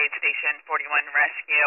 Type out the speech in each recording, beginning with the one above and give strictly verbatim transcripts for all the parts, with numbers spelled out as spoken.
Aid Station forty-one Rescue.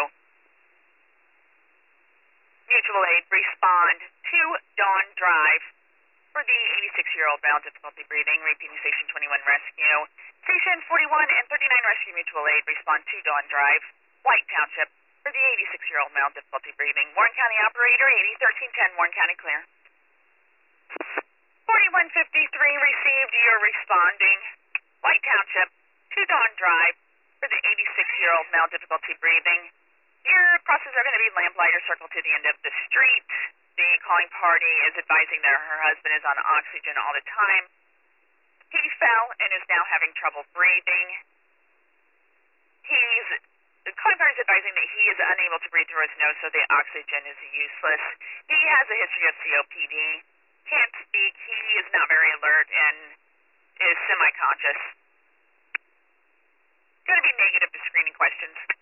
Mutual Aid, respond to Dawn Drive for the eighty-six-year-old male, difficulty breathing. Repeating Station twenty-one Rescue. Station forty-one and thirty-nine Rescue Mutual Aid, respond to Dawn Drive, White Township for the eighty-six-year-old male, difficulty breathing. Warren County operator, eighty thirteen ten, Warren County clear. forty-one fifty-three received, you're responding. White Township to Dawn Drive for the eighty-six-year-old male, difficulty breathing. Your crosses are going to be lamplighter circle to the end of the street. The calling party is advising that her husband is on oxygen all the time. He fell and is now having trouble breathing. He's, the calling party is advising that he is unable to breathe through his nose, so the oxygen is useless. He has a history of C O P D. Can't speak. He is not very alert and is semi-conscious. Going to be negative to screening questions.